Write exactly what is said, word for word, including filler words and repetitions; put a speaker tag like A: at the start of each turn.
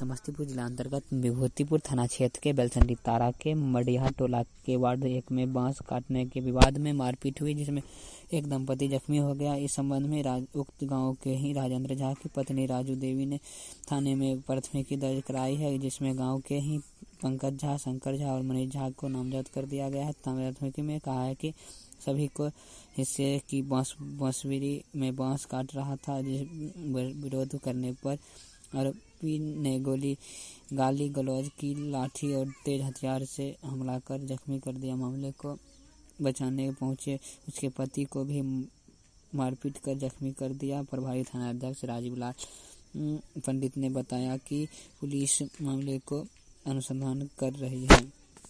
A: समस्तीपुर जिला अंतर्गत विभूतिपुर थाना क्षेत्र के बेलसंडी तारा के मडिहा टोला के वार्ड एक में बांस काटने के विवाद में मारपीट हुई, जिसमें एक दंपति जख्मी हो गया। इस संबंध में राज, उक्त गांव के ही राजेंद्र झा की पत्नी राजू देवी ने थाने में प्राथमिकी दर्ज कराई है, जिसमें गांव के ही पंकज झा, शंकर झा और मनीष झा को नामजद कर दिया गया है। प्राथमिकी में कहा है कि सभी को हिस्से की बांस बांसुरी में बांस काट रहा था, जिस विरोध करने पर आरोपी ने गोली गाली गलौज की, लाठी और तेज हथियार से हमला कर जख्मी कर दिया। मामले को बचाने पहुंचे उसके पति को भी मारपीट कर जख्मी कर दिया। प्रभारी थानाध्यक्ष राजीव लाल पंडित ने बताया कि पुलिस मामले को अनुसंधान कर रही है।